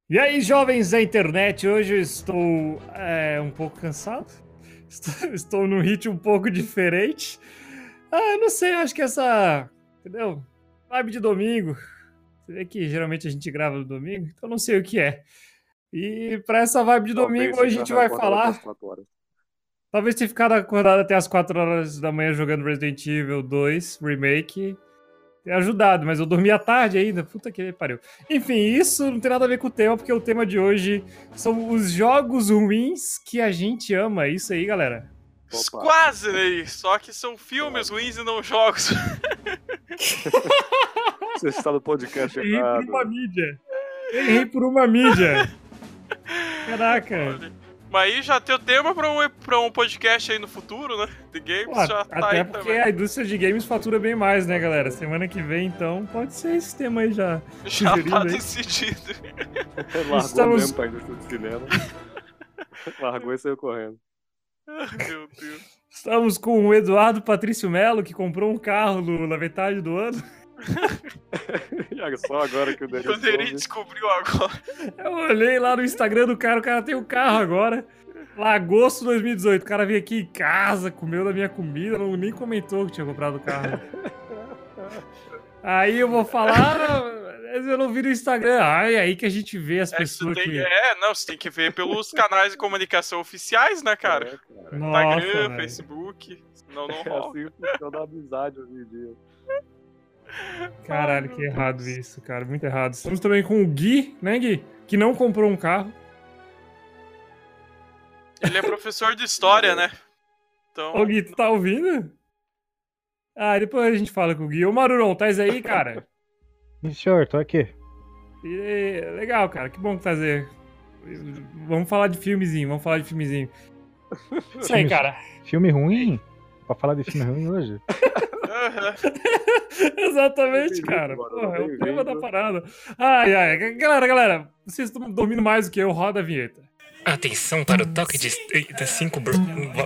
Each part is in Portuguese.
E aí, jovens da internet, hoje eu estou um pouco cansado. Estou num ritmo um pouco diferente. Não sei, eu acho que essa, entendeu? Vibe de domingo. Você vê que geralmente a gente grava no domingo, então não sei o que é. E para essa vibe de domingo, Talvez hoje a você gente já vai acordado até as falar. 4 horas. Talvez tenha ficado acordado até as 4 horas da manhã jogando Resident Evil 2 Remake. Tem ajudado, mas eu dormi à tarde ainda. Puta que pariu. Enfim, isso não tem nada a ver com o tema, porque o tema de hoje são os jogos ruins que a gente ama. É isso aí, galera. Opa, Quase, né? Só que são filmes ruins e não jogos. você está no podcast Errei por uma errado. mídia. Errei por uma mídia. Caraca. Mas aí já tem o tema pra um podcast aí no futuro, né? The Games Pô, já tá até aí porque também. a indústria de games fatura bem mais, né, galera? Semana que vem, então, pode ser esse tema aí já. Já sugerido tá aí. decidido. Largou Estamos- mesmo pra indústria do cinema. Largou e saiu correndo. Ai, meu Deus. Estamos com o Eduardo Patrício Melo, que comprou um carro na metade do ano. E olha só agora que o O Daniel Neri soube. descobriu agora. Eu olhei lá no Instagram do cara, o cara tem um carro agora. Lá, agosto de 2018, o cara veio aqui em casa, comeu da minha comida, nem comentou que tinha comprado o carro. Aí eu vou falar, mas eu não vi no Instagram. Ai, aí que a gente vê as pessoas que... Você tem que ver pelos canais de comunicação oficiais, né, cara? É, cara. Nossa, Instagram, velho. Facebook. Senão não É rola. assim que funciona a amizade hoje em dia. Caralho, que errado isso, cara, muito errado. Estamos também com o Gui, né, Gui? Que não comprou um carro. Ele é professor de história, né? Então. Ô, Gui, tu tá ouvindo? Depois a gente fala com o Gui. Ô, Maruron, tá aí, cara? Sim, senhor, tô aqui. Legal, cara, que bom que tá aí. Vamos falar de filmezinho. Isso aí, cara. Filme ruim? Pra falar de filme ruim hoje? Exatamente, Bem-vindo, cara. mano, Porra, é o bem-vindo. tema da parada. Galera, vocês estão dormindo mais do que eu, roda a vinheta. Atenção para o toque de 5 bro.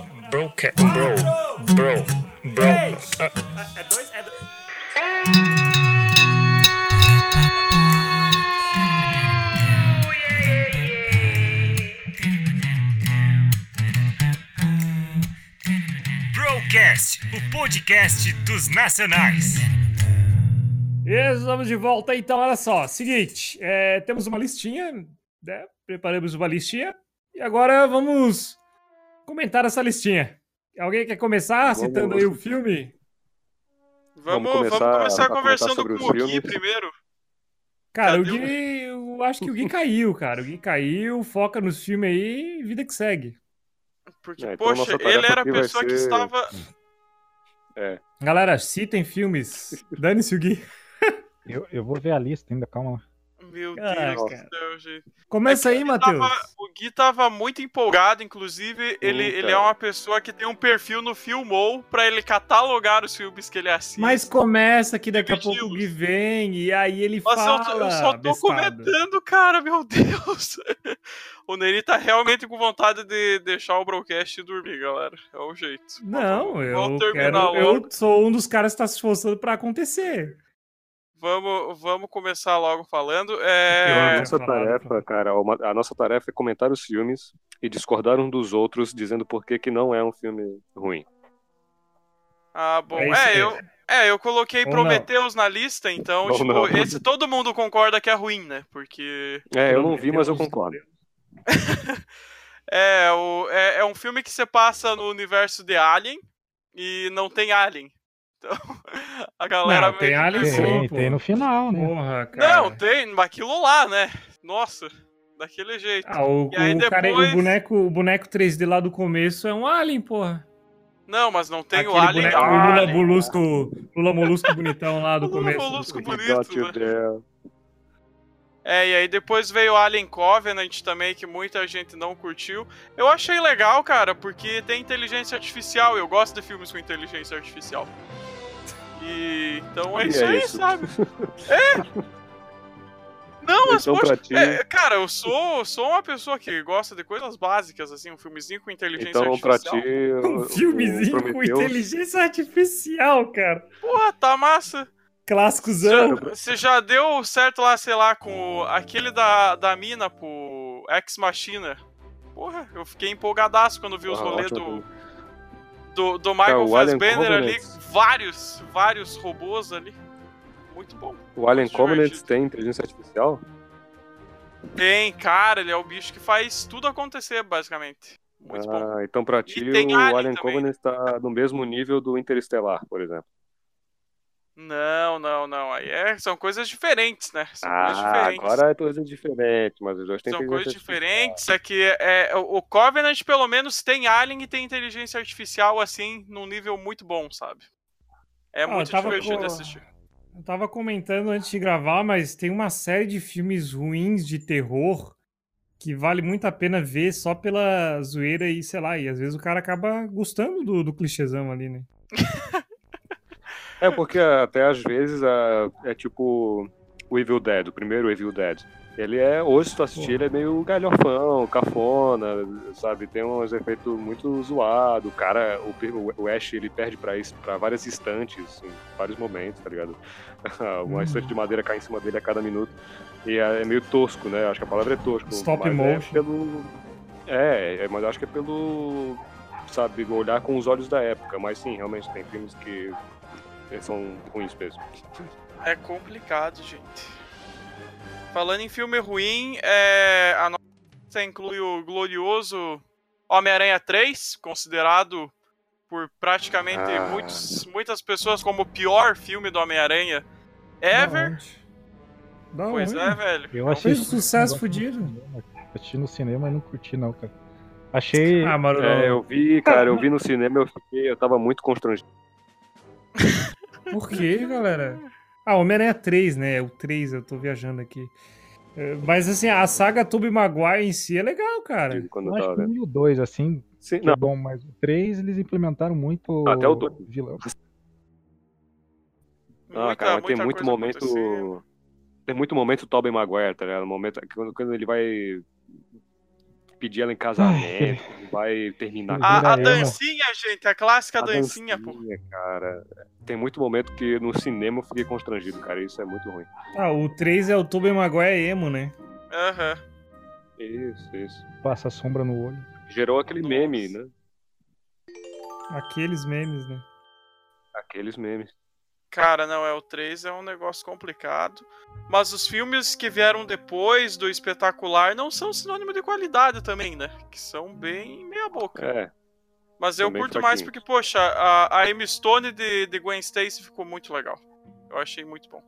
Brocast, o podcast dos nacionais. Estamos de volta, então, olha só. Seguinte, temos uma listinha, né? Preparamos uma listinha. E agora vamos comentar essa listinha. Alguém quer começar citando aí o filme? Vamos começar começar a comentar conversando sobre com os o Gui filmes. primeiro. Cara, o Cadê Gui, eu acho que o Gui caiu, cara. O Gui caiu, foca nos filmes aí e vida que segue. Porque, Então, poxa, nossa tarefa ele era a aqui vai pessoa que ser- estava. Galera, citem filmes. Dane-se o Gui. Eu vou ver a lista ainda, calma lá. Meu Ah, Deus cara. do céu, gente. Começa aí, Ele Matheus. O Gui tava muito empolgado, inclusive, ele cara. é uma pessoa que tem um perfil no Filmou pra ele catalogar os filmes que ele assiste. Mas começa que daqui a Divididos. pouco o Gui vem e aí ele Mas fala eu só tô bestada. comentando, cara, meu Deus. O Neri tá realmente com vontade de deixar o broadcast e dormir, galera. É o jeito. Não, Vamos eu terminar quero. logo. Eu sou um dos caras que tá se esforçando pra acontecer. Vamos começar logo falando. A É, nossa falado, tarefa, falado. cara, a nossa tarefa é comentar os filmes e discordar uns dos outros, dizendo por que não é um filme ruim. Ah, bom. É isso aí. Eu coloquei Ou Prometheus na lista, então, Ou tipo, não. esse todo mundo concorda que é ruim, né? Porque Eu não vi, mas eu Prometheus. concordo. é um filme que você passa no universo de Alien e não tem Alien. Então, a galera Não, tem meio que Alien pensou- sim, Tem, pô. tem no final, né? Porra, cara. Não, tem, mas aquilo lá, né? Nossa, daquele jeito. O, E aí o cara, depois- o boneco 3D lá do começo é um alien, porra. Não, mas não tem o Aquele Alien. boneco, o Lula Molusco bonitão lá do O Lula começo. Molusco We bonito, got you né? there. E aí depois veio o Alien Covenant também, que muita gente não curtiu. Eu achei legal, cara, porque tem inteligência artificial. Eu gosto de filmes com inteligência artificial. E então é E isso é aí, isso. sabe? Não, mas Então, poxa, pra ti- cara, eu sou uma pessoa que gosta de coisas básicas, assim, um filmezinho com inteligência Então, pra artificial. ti, Um filmezinho com Prometheus- inteligência artificial, cara. Porra, tá massa. Clássicozão. Você já deu certo lá, sei lá, com aquele da mina pro Ex Machina? Porra, eu fiquei empolgadaço quando vi os rolês do Michael o Alien Fassbender ali. Covenant. Vários robôs ali. Muito bom. O Alien Muito Covenant divertido. tem inteligência artificial? Tem, cara, ele é o bicho que faz tudo acontecer, basicamente. Muito bom. Então pra ti tem o Alien Alien também. Covenant tá no mesmo nível do Interestelar, por exemplo. Não. Aí são coisas diferentes, né? São coisas diferentes. Agora é coisa diferente, mas os dois têm São inteligência coisas diferentes. É que o Covenant, pelo menos, tem Alien e tem inteligência artificial, assim, num nível muito bom, sabe? É muito divertido de assistir. Eu tava comentando antes de gravar, mas tem uma série de filmes ruins de terror que vale muito a pena ver só pela zoeira e, sei lá, e às vezes o cara acaba gostando do clichêzão ali, né? Porque até às vezes é tipo o Evil Dead, o primeiro Evil Dead. Ele hoje se tu assistir, ele é meio galhofão, cafona, sabe? Tem uns efeitos muito zoados. O cara, o Ash, ele perde pra várias estantes, em vários momentos, tá ligado? Uma estante de madeira cai em cima dele a cada minuto. E é meio tosco, né? Acho que a palavra é tosco. Stop mas motion. Mas acho que é pelo, sabe, olhar com os olhos da época. Mas sim, realmente tem filmes que são ruins mesmo. É complicado, gente. Falando em filme ruim, a nossa inclui o glorioso Homem-Aranha 3, considerado por praticamente muitas pessoas como o pior filme do Homem-Aranha ever. Pois é, velho. Eu Fez um sucesso fudido. Assisti no cinema e não curti, não, cara. Achei. Mano, eu vi no cinema, eu tava muito constrangido. Por quê, galera? Homem-Aranha 3, né? O 3, eu tô viajando aqui. Mas, assim, a saga Tobey Maguire em si é legal, cara. Quando Eu eu acho tava que vendo. o 2, assim, Sim, que é bom, mas o 3 eles implementaram muito Até o 2. vilão. Cara, mas tem muita muito coisa momento. acontecendo. Tem muito momento Tobey Maguire, tá ligado? Momento quando ele vai pedir ela em casamento, ele vai terminar com A Era dancinha, gente, a clássica dancinha, pô. cara. Tem muito momento que no cinema eu fiquei constrangido, cara. Isso é muito ruim. O 3 é o Tobey Maguire emo, né? Aham. Isso. Passa sombra no olho. Gerou aquele meme, né? Aqueles memes, né? Aqueles memes. Cara, não, o 3 é um negócio complicado. Mas os filmes que vieram depois do espetacular não são sinônimo de qualidade também, né? Que são bem meia boca. Mas eu Também curto mais porque, poxa, a Emma Stone de Gwen Stacy ficou muito legal. Eu achei muito bom.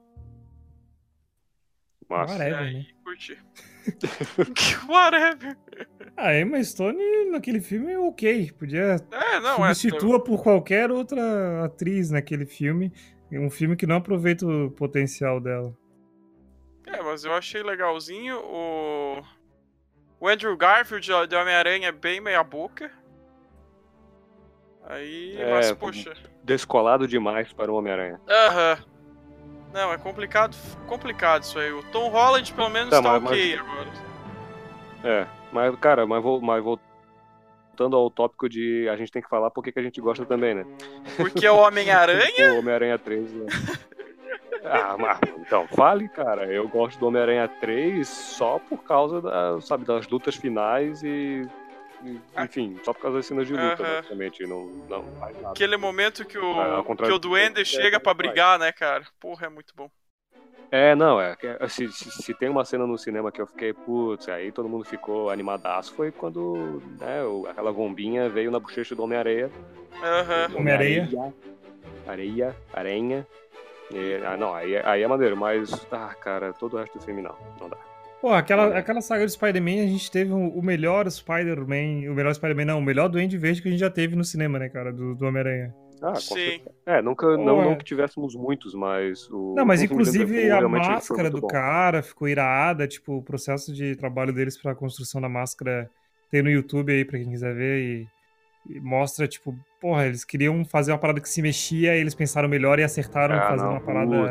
Massa. Whatever, né? Curti. Whatever. A Emma Stone naquele filme é ok. Podia substitua por qualquer outra atriz naquele filme. Um filme que não aproveita o potencial dela. Mas eu achei legalzinho. O Andrew Garfield de Homem-Aranha é bem meia boca. Aí, mas poxa. Descolado demais para o Homem-Aranha. Aham. Não, é complicado isso aí. O Tom Holland pelo menos tá ok agora. Mas cara, mas voltando ao tópico de a gente tem que falar porque que a gente gosta também, né? Porque é o Homem-Aranha? O Homem-Aranha 3, né? Mas, então, fale, cara. Eu gosto do Homem-Aranha 3 só por causa das lutas finais e enfim, só por causa das cenas de luta, basicamente. Não faz nada. Aquele momento que o Duende chega pra brigar, né, cara? Porra, é muito bom. Se tem uma cena no cinema que eu fiquei, putz, aí todo mundo ficou animadaço, foi quando, né, aquela bombinha veio na bochecha do Homem-Aranha. Homem-Aranha. Aranha. Aí é maneiro, mas, cara, todo o resto do filme não dá. Pô, aquela saga do Spider-Man, a gente teve o melhor Spider-Man, o melhor Duende Verde que a gente já teve no cinema, né, cara, do Homem-Aranha. Sim. Não que tivéssemos muitos, mas... Mas inclusive a máscara do cara ficou irada, tipo, o processo de trabalho deles pra construção da máscara tem no YouTube aí pra quem quiser ver e mostra, tipo, porra, eles queriam fazer uma parada que se mexia e eles pensaram melhor e acertaram fazendo uma parada...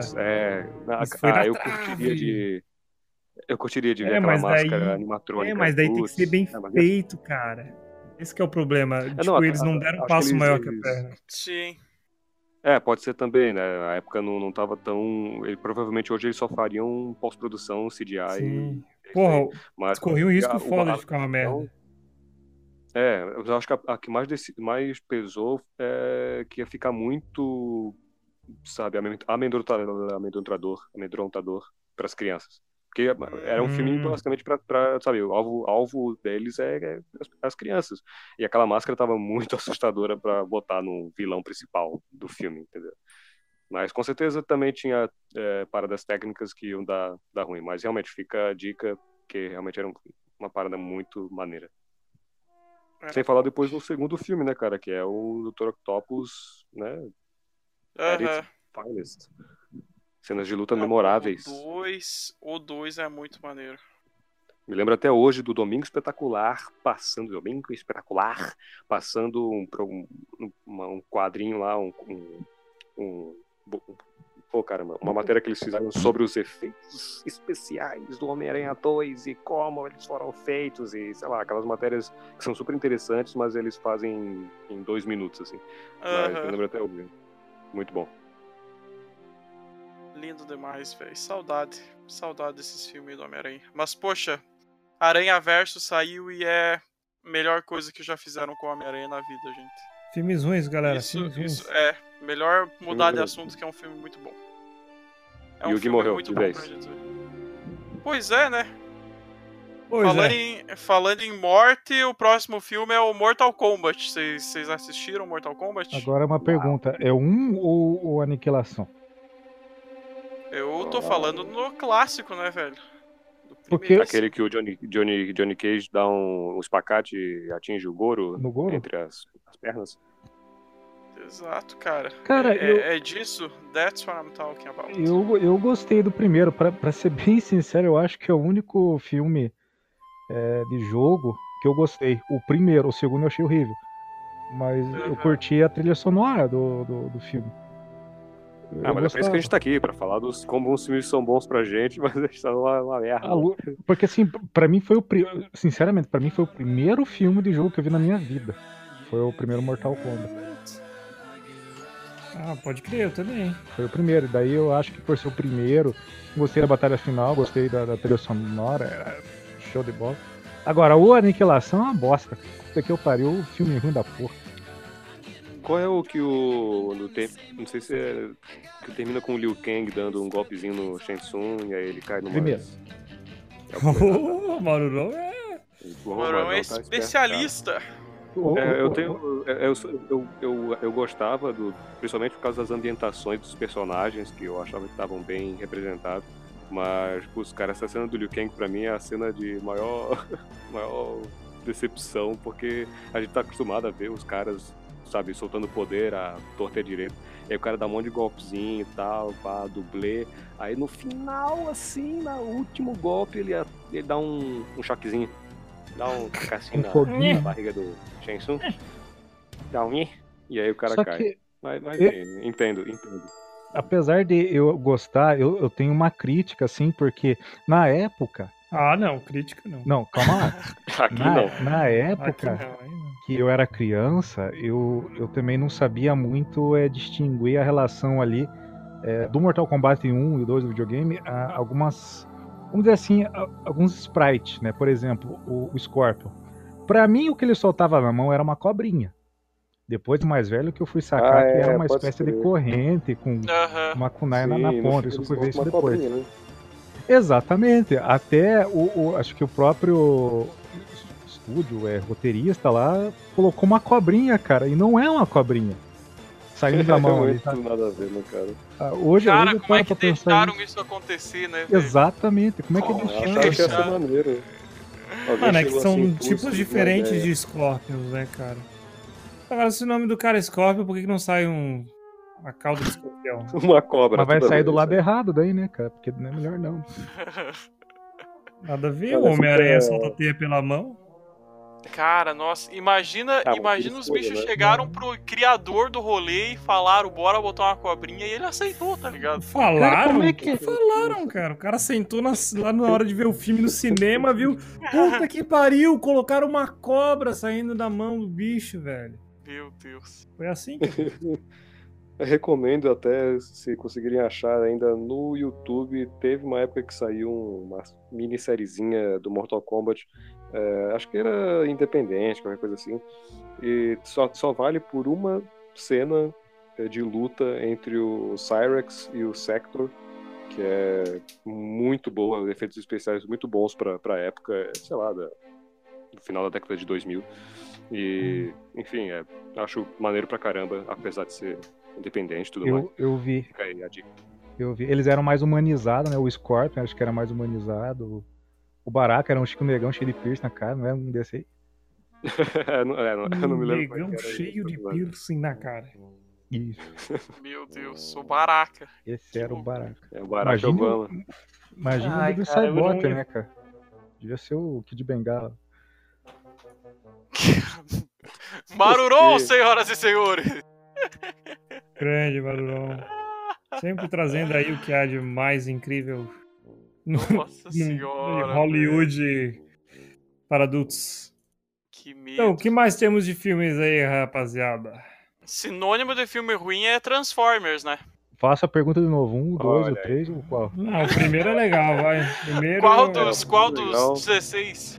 Eu curtiria de ver aquela máscara animatrônica. Mas daí tem que ser bem feito, cara. Esse que é o problema. Eles não deram um passo maior que a perna. Sim. Pode ser também, né? A época não tava tão. Provavelmente hoje eles só fariam pós-produção, CGI. Sim. É isso aí. Porra, Mas corri um risco a- foda a- de ficar uma merda. eu acho que a que mais pesou é que ia ficar muito, sabe, amedrontador para as crianças. Porque era um filme basicamente para, sabe, o alvo deles é as crianças. E aquela máscara tava muito assustadora para botar no vilão principal do filme, entendeu? Mas com certeza também tinha paradas técnicas que iam dar ruim. Mas realmente fica a dica que realmente era uma parada muito maneira. Sem falar depois do segundo filme, né, cara? Que é o Dr. Octopus, né? At its Aham. finest. Cenas de luta Não, memoráveis. O 2 é muito maneiro. Me lembro até hoje do Domingo Espetacular passando um quadrinho lá, pô, caramba, uma matéria que eles fizeram sobre os efeitos especiais do Homem-Aranha 2 e como eles foram feitos e, sei lá, aquelas matérias que são super interessantes, mas eles fazem em 2 minutos, assim. Mas me lembro até hoje. Muito bom. Lindo demais, velho. Saudade desses filmes do Homem-Aranha. Mas, poxa, Aranha Verso saiu e é a melhor coisa que já fizeram com o Homem-Aranha na vida, gente. Filmes ruins, galera. Filmes ruins. Isso é. Melhor mudar de ruins. assunto, que é um filme muito bom. É E um o Gui filme morreu, muito de bom vez. pra gente ver. Pois é, né? Pois Falando em morte, o próximo filme é o Mortal Kombat. Vocês assistiram Mortal Kombat? Agora uma pergunta: é um ou Aniquilação? Eu tô falando no clássico, né, velho? Do Porque- primeiro. Aquele que o Johnny Cage dá um espacate e atinge o Goro, No Goro? entre as pernas. Exato, cara. Cara, é disso. That's what I'm talking about. Eu gostei do primeiro. Pra ser bem sincero, eu acho que é o único filme de jogo que eu gostei. O primeiro, o segundo eu achei horrível. Mas eu curti a trilha sonora do filme. Mas é por isso que a gente tá aqui, pra falar como os filmes são bons pra gente, mas eles são uma merda. Porque assim, pra mim foi sinceramente, pra mim foi o primeiro filme de jogo que eu vi na minha vida. Foi o primeiro Mortal Kombat. Ah, pode crer, eu também. Foi o primeiro. Daí eu acho que por ser o primeiro, gostei da batalha final, gostei da trilha sonora, era show de bola. Agora, o Aniquilação é uma bosta. Puta que eu pariu, o filme ruim da porra. Qual é o que não sei se é que termina com o Liu Kang dando um golpezinho no Shang Tsung e aí ele cai no Primeiro. Ô, Marurão O Morão é especialista. Eu gostava principalmente por causa das ambientações dos personagens, que eu achava que estavam bem representados. Mas, putz, cara, essa cena do Liu Kang pra mim é a cena de maior decepção, porque a gente tá acostumado a ver os caras, sabe, soltando poder à torta e à direita. E aí o cara dá um monte de golpezinho e tal, pá, dublê. Aí no final, assim, no último golpe, ele dá um choquezinho. Dá um cacacinho na barriga do Shang Tsung. Dá um e aí o cara Só cai. que Mas eu- entendo. apesar de eu gostar, eu tenho uma crítica, assim, porque na época. Ah, não, crítica não. Não, calma lá. Aqui não. Na Aqui época não, aí não. que eu era criança, eu também não sabia muito distinguir a relação ali do Mortal Kombat 1 e o 2 do videogame, algumas, vamos dizer assim, alguns sprites, né? Por exemplo, o Scorpion. Pra mim, o que ele soltava na mão era uma cobrinha. Depois de mais velho que eu fui sacar que era uma pode espécie de crer. corrente com uma kunai na Sim, ponta. no Isso filme fui ver eles isso botam uma depois. cobrinha, né? Exatamente. Até acho que o próprio estúdio, roteirista lá, colocou uma cobrinha, cara. E não é uma cobrinha. Saindo da mão ali, Muito tá? nada a ver, né, cara? Hoje Cara, eu como é paro que pra pensar deixaram isso. isso acontecer, né, velho? Exatamente. Como é que Oh, Eu deixaram? achava que ia Deixaram. ser maneiro. Alguém Mano, é que chegou são assim, tipos putz, diferentes uma ideia. de Scorpions, né, cara? Agora, se o nome do cara é Scorpion, por que não sai uma cauda de escorpião? Uma cobra. Mas vai toda sair vez, do lado né? errado daí, né, cara? Porque não é melhor não. Nada a ver, Cara, o Homem-Aranha fica- solta teia pela mão. Cara, nossa, imagina mas os foi, bichos né? chegaram pro criador do rolê e falaram, bora botar uma cobrinha, e ele aceitou, tá ligado? Falaram? Cara, como é que- Falaram, cara. O cara sentou lá na hora de ver o filme no cinema, viu? Puta que pariu, colocaram uma cobra saindo da mão do bicho, velho. Meu Deus. Foi assim que Eu recomendo até, se conseguirem achar ainda no YouTube, teve uma época que saiu uma minissériezinha do Mortal Kombat, acho que era independente, qualquer coisa assim, e só vale por uma cena de luta entre o Cyrex e o Sector, que é muito boa, efeitos especiais muito bons pra época, sei lá, do final da década de 2000. E, enfim, acho maneiro pra caramba, apesar de ser independente e tudo mais. Eu vi. Fica aí a dica. Eu vi. Eles eram mais humanizados, né? O Scorpion acho que era mais humanizado. O Baraka era um Chico Negão cheio de piercing na cara, não é um desse aí? Eu não me lembro. Negão cheio de piercing na cara. Isso. Meu Deus, o Baraka. Esse era o Baraka. É o Barack Obama. Imagina Ai, o do cara, eu não Cyborg, ia- né, cara? Devia ser o Kid Bengala. Marurou, senhoras e senhores! Grande, Barulhão. Sempre trazendo aí o que há de mais incrível no, Nossa no senhora. Hollywood para adultos. Que medo. Então, o que mais temos de filmes aí, rapaziada? Sinônimo de filme ruim é Transformers, né? Faça a pergunta de novo. 1, 2 ou Olha aí. 3 ou qual? Não, o primeiro é legal, vai. Primeiro, Qual legal. dos 16?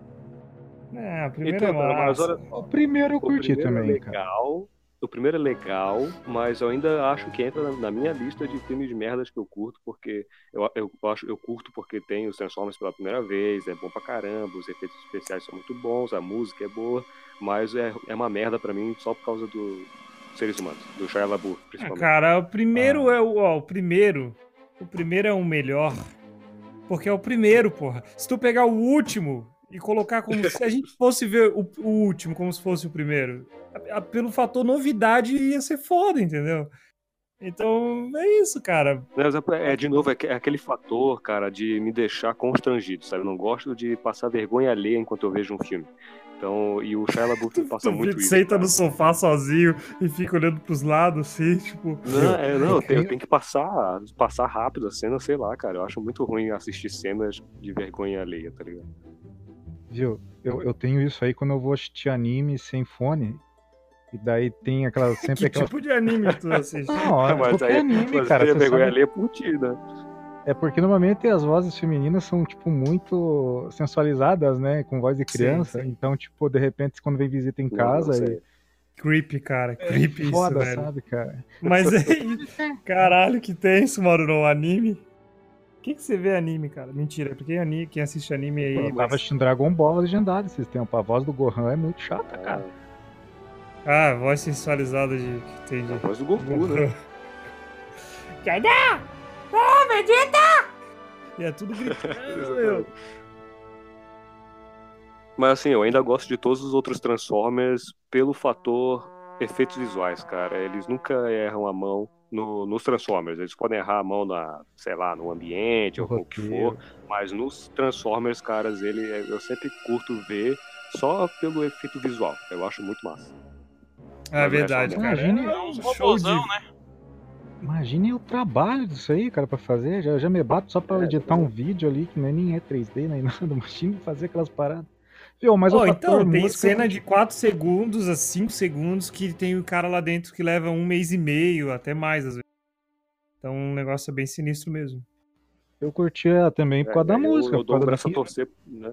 o primeiro Então, é cara, mas massa. olha, O primeiro eu o curti primeiro também, é cara. legal. O primeiro é legal, mas eu ainda acho que entra na minha lista de filmes de merdas que eu curto, porque eu curto porque tem os Transformers pela primeira vez, é bom pra caramba, os efeitos especiais são muito bons, a música é boa, mas é uma merda pra mim só por causa dos seres humanos, do Shia LaBeouf, principalmente. Cara, o primeiro é o primeiro. O primeiro é o melhor. Porque é o primeiro, porra. Se tu pegar o último e colocar como se a gente fosse ver o último como se fosse o primeiro, pelo fator novidade ia ser foda, entendeu? Então, é isso, cara. Mas de novo, é aquele fator, cara, de me deixar constrangido, sabe? Eu não gosto de passar vergonha alheia enquanto eu vejo um filme. Então, e o Shia LaBeouf passa muito isso. Senta cara. no sofá sozinho e fica olhando pros lados, assim, tipo... Eu tenho que passar rápido a cena, sei lá, cara. Eu acho muito ruim assistir cenas de vergonha alheia, tá ligado? Viu? Eu tenho isso aí quando eu vou assistir anime sem fone. E daí tem sempre Que aquela. tipo de anime tu assiste? Não, Mas qualquer aí, anime, mas cara. aí a Você vergonha sabe. alheia por ti, né? É porque normalmente as vozes femininas são, tipo, muito sensualizadas, né? Com voz de criança. sim. Então, tipo, de repente, quando vem visita em Não casa. sei. Creepy, cara. Creepy isso, Foda, velho. sabe, cara? Mas aí, caralho, que tenso, mano, no anime. O que você vê anime, cara? Mentira, porque quem assiste anime aí... Pô, eu tava assistindo Dragon Ball legendado esses tempos. A voz do Gohan é muito chata, cara. Ah, voz sensualizada de... que tem de... A voz do Goku, né? Cadê? Ah, Vegeta! E é tudo gritando, meu. Mas assim, eu ainda gosto de todos os outros Transformers pelo fator efeitos visuais, cara. Eles nunca erram a mão nos Transformers. Eles podem errar a mão no ambiente ou o que for, mas nos Transformers, caras, eu sempre curto ver só pelo efeito visual. Eu acho muito massa. É verdade, cara. Imagine- É uns robôzão, né? Imagine o trabalho disso aí, cara, pra fazer. Já me bato só pra editar um vídeo ali, que nem é 3D, nem nada. Imagine fazer aquelas paradas. Viu, mas o fator Então, tem música- cena de 4 segundos a 5 segundos que tem o cara lá dentro que leva 1 mês e meio, até mais às vezes. Então o negócio é bem sinistro mesmo. Eu curtia também por causa da música. Eu por dou o causa braço a da... torcer, né?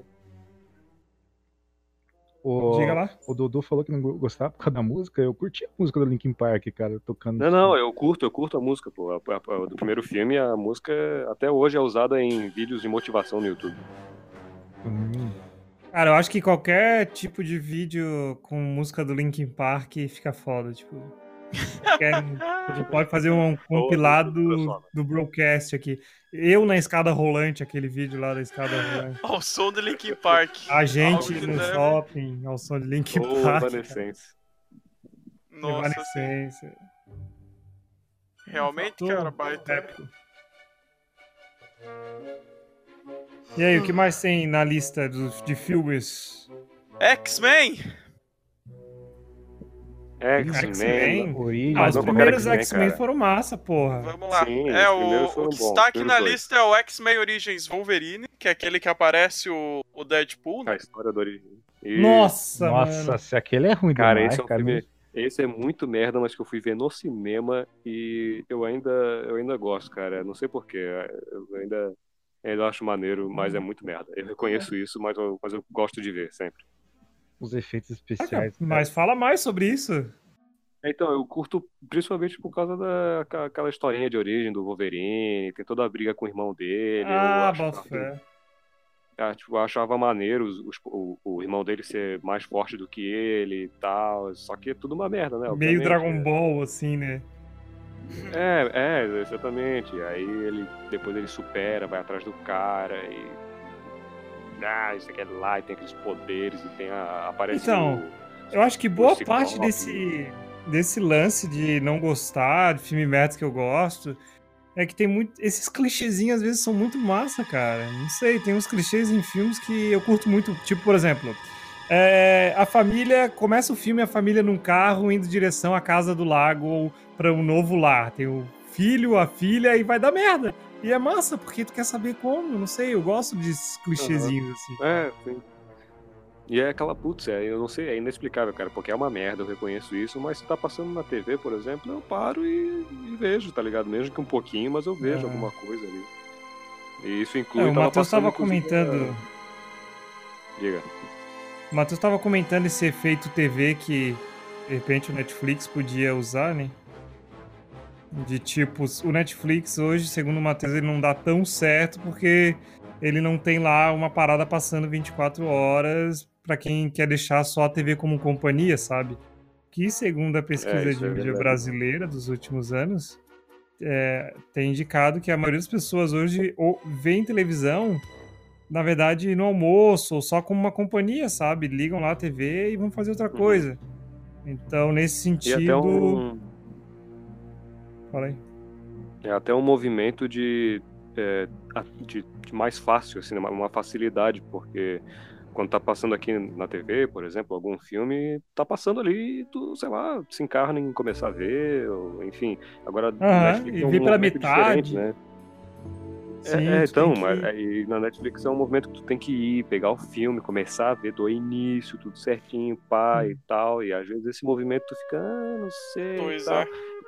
Diga lá. O Dudu falou que não gostava por causa da música. Eu curti a música do Linkin Park, cara, tocando. Não, eu curto a música, pô. Do primeiro filme, a música até hoje é usada em vídeos de motivação no YouTube. Cara, eu acho que qualquer tipo de vídeo com música do Linkin Park fica foda, tipo... A gente pode fazer um compilado do broadcast aqui. Eu na escada rolante, aquele vídeo lá da escada rolante. Ao som do Linkin Park. A gente Algo que no deve- shopping, ao som de Linkin Ou Park. Evanescence. Nossa, sim. Evanescence. Realmente, Fator cara, baita. épico. E aí, o que mais tem na lista de filmes? X-Men! X-Men. Origem. Ah, os não qualquer primeiros X-Men, X-Men cara. foram massa, porra. Vamos lá. Sim, os primeiros O foram que bons, está aqui os na dois. lista é o X-Men Origins Wolverine, que é aquele que aparece o Deadpool, A né? história do origem. Nossa, Nossa, mano. se aquele é ruim Cara, demais, esse é um cara. filme. Esse é muito merda, mas que eu fui ver no cinema e eu ainda gosto, cara. Não sei porquê. Eu ainda acho maneiro, mas é muito merda. Eu reconheço isso, mas eu gosto de ver sempre. Os efeitos Caraca, especiais, cara. mas fala mais sobre isso. Então, eu curto principalmente por causa daquela historinha de origem do Wolverine, tem toda a briga com o irmão dele. Eu Ah, acho, boto fé. tipo, eu achava maneiro o irmão dele ser mais forte do que ele e tal. Só que é tudo uma merda, né? Meio Obviamente. Dragon Ball, assim, né? Exatamente. Aí depois ele supera, vai atrás do cara e. Isso aqui é lá, e tem aqueles poderes, e aparece Então, eu acho que o boa Ciclope. parte desse lance de não gostar de filme merda que eu gosto é que tem muito. Esses clichêzinhos às vezes são muito massa, cara. Não sei, tem uns clichês em filmes que eu curto muito. Tipo, por exemplo, a família. Começa o filme, a família num carro indo em direção à casa do lago ou pra um novo lar. Tem o filho, a filha e vai dar merda. E é massa, porque tu quer saber como. Não sei, eu gosto desses Aham. clichêzinhos assim. Sim. E é aquela, putz, eu não sei, é inexplicável, cara, porque é uma merda, eu reconheço isso, mas se tá passando na TV, por exemplo, eu paro e vejo, tá ligado? Mesmo que um pouquinho, mas eu vejo alguma coisa ali. E isso inclui, O tava Matheus passando, estava inclusive, comentando. Diga. O Matheus estava comentando esse efeito TV que de repente o Netflix podia usar, né? De tipo, o Netflix hoje, segundo o Matheus, ele não dá tão certo porque ele não tem lá uma parada passando 24 horas para quem quer deixar só a TV como companhia, sabe? Que segundo a pesquisa Isso de é mídia verdade. brasileira dos últimos anos, tem indicado que a maioria das pessoas hoje vêem televisão, na verdade, no almoço ou só como uma companhia, sabe? Ligam lá a TV e vão fazer outra Uhum. coisa. Então, nesse E até sentido. Fala aí. é até um movimento de mais fácil, assim, uma facilidade, porque quando tá passando aqui na TV, por exemplo, algum filme, tá passando ali e tu, sei lá, se encarna em começar a ver, ou, enfim. Agora, no Aham, Netflix e é um vê pela movimento diferente, metade. né? Sim, tu tem Então, mas que. aí na Netflix é um movimento que tu tem que ir, pegar o filme, começar a ver do início, tudo certinho, pá e tal, e às vezes esse movimento tu fica, não sei e Pois tal. é.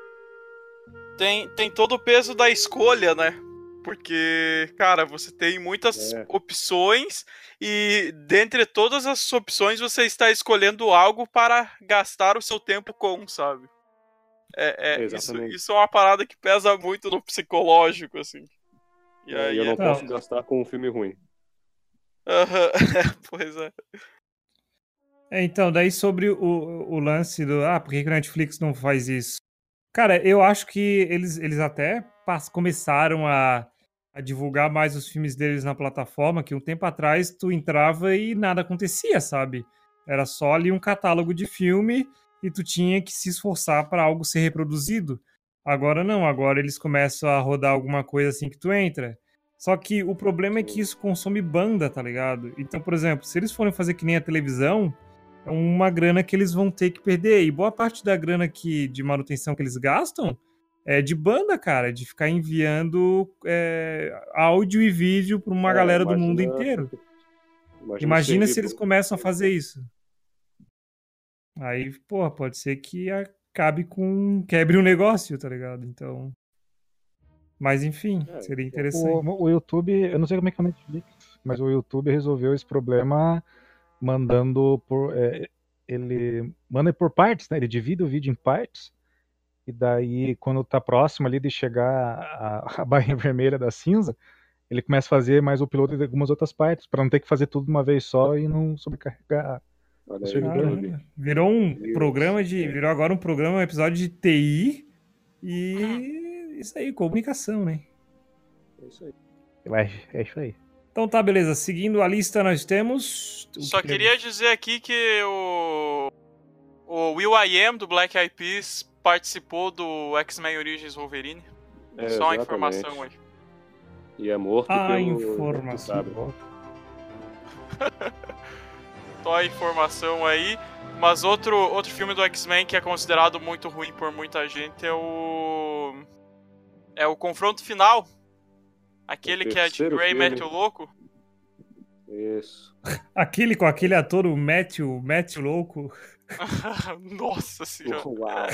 Tem todo o peso da escolha, né? Porque, cara, você tem muitas É, opções e dentre todas as opções você está escolhendo algo para gastar o seu tempo com, sabe? Isso, exatamente. isso é uma parada que pesa muito no psicológico, assim. E E eu aí não Não, posso gastar com um filme ruim. Aham, pois é. então, daí sobre o lance do. Ah, por que que o Netflix não faz isso? Cara, eu acho que eles até começaram a divulgar mais os filmes deles na plataforma, que um tempo atrás tu entrava e nada acontecia, sabe? Era só ali um catálogo de filme e tu tinha que se esforçar para algo ser reproduzido. Agora não, agora eles começam a rodar alguma coisa assim que tu entra. Só que o problema é que Sim. isso consome banda, tá ligado? Então, por exemplo, se eles forem fazer que nem a televisão, é uma grana que eles vão ter que perder. E boa parte da grana de manutenção que eles gastam é de banda, cara, de ficar enviando áudio e vídeo para uma galera do mundo Imagina, inteiro. imagina o Imagina se eles servidor. começam a fazer isso. Aí, porra, pode ser que quebre um negócio, tá ligado? Então. Mas enfim, seria Pô, interessante. O YouTube, eu não sei como é que é o Netflix, mas o YouTube resolveu esse problema mandando ele manda por partes, né? Ele divide o vídeo em partes e daí quando tá próximo ali de chegar a barrinha vermelha da cinza, ele começa a fazer mais o piloto de algumas outras partes para não ter que fazer tudo de uma vez só e não sobrecarregar olha o aí, servidor. YouTube. Caramba. Virou um Linux. programa de. Virou agora um programa, um episódio de TI e isso aí, comunicação, né? É isso aí. É isso aí. Então tá, beleza. Seguindo a lista, nós temos. Só queria dizer aqui que o will.i.am do Black Eyed Peas participou do X-Men Origins Wolverine. Só uma Exatamente. informação aí. E é morto A pelo informação. sabe. Só a informação aí. Mas outro filme do X-Men que é considerado muito ruim por muita gente é o Confronto Final. Aquele que é de terceiro Grey filme. mete o louco. Isso. Aquele com aquele ator, o Matthew louco. Nossa senhora. Uau.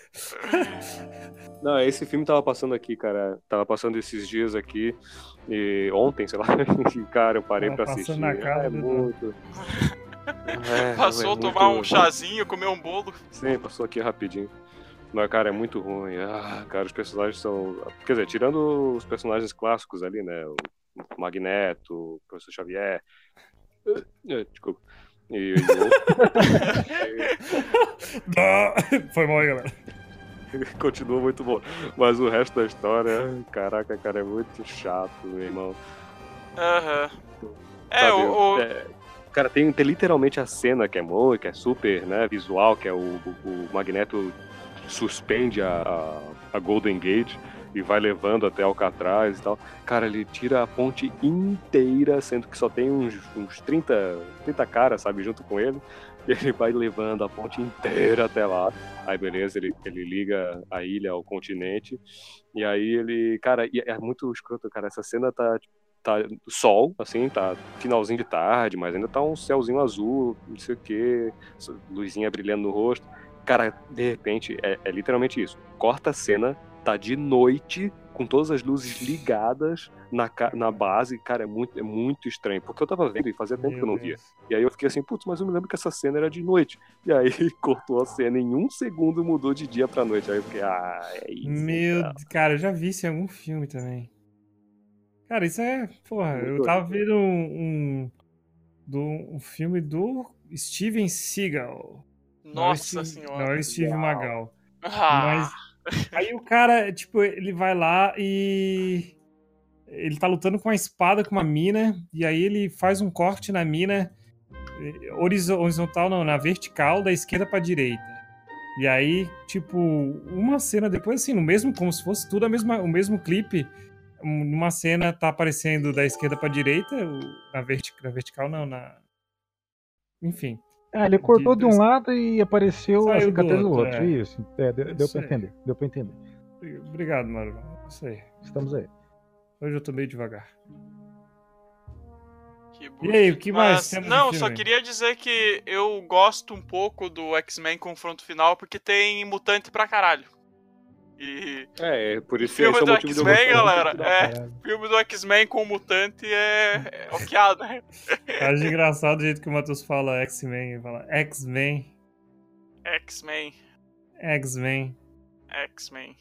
Não, esse filme tava passando aqui, cara. Tava passando esses dias aqui. E ontem, sei lá. E, cara, eu parei Tava pra passando assistir. na casa É do- muito. Passou a tomar um chazinho, comer um bolo. Sim, passou aqui rapidinho. Mas, cara, é muito ruim. Cara, os personagens são. Quer dizer, tirando os personagens clássicos ali, né? O Magneto, o Professor Xavier. Desculpa. E Foi mal aí, galera. continua muito bom. Mas o resto da história, caraca, cara, é muito chato, meu irmão. Aham. Sabe, cara, tem literalmente a cena que é boa, que é super, né, visual, que é o Magneto suspende a Golden Gate e vai levando até Alcatraz e tal. Cara, ele tira a ponte inteira, sendo que só tem uns 30 caras, sabe, junto com ele. E ele vai levando a ponte inteira até lá. Aí, beleza, ele liga a ilha ao continente. E aí ele... Cara, e é muito escroto, cara. Essa cena tá sol, assim, tá finalzinho de tarde, mas ainda tá um céuzinho azul, não sei o que, luzinha brilhando no rosto. Cara, de repente, é literalmente isso. Corta a cena, tá de noite, com todas as luzes ligadas na base. Cara, é muito estranho, porque eu tava vendo e fazia tempo que eu não via. E aí eu fiquei assim, putz, mas eu me lembro que essa cena era de noite. E aí cortou a cena, em um segundo mudou de dia pra noite. Aí eu fiquei, é isso. Cara, eu já vi isso em algum filme também. Cara, isso é. Porra, Muito eu tava horrível. vendo um filme do Steven Seagal. Nossa Não senhora. é o Steve Uau. Magal. Ah, Mas aí o cara, tipo, ele vai lá e ele tá lutando com uma espada com uma mina, e aí ele faz um corte na mina horizontal, não, na vertical, da esquerda pra direita. E aí, tipo, uma cena depois, assim, no mesmo, como se fosse tudo o mesmo clipe, numa cena tá aparecendo da esquerda pra direita, na vertical não, enfim. Ele cortou de um lado e apareceu a Saiu do cicatriz do outro, outro. Isso. Deu Isso pra aí. entender. Deu pra entender. Obrigado, Maru. Isso aí. Estamos aí. Hoje eu tô meio devagar. que E aí, o que mais temos de Não, filme? só queria dizer que eu gosto um pouco do X-Men Confronto Final porque tem mutante pra caralho. E Por isso filme esse é o do motivo de eu X-Men, gostar. galera, filme do X-Men com mutante é oqueado, né? Acho engraçado o jeito que o Matheus fala X-Men. Ele fala X-Men, X-Men, X-Men. X-Men.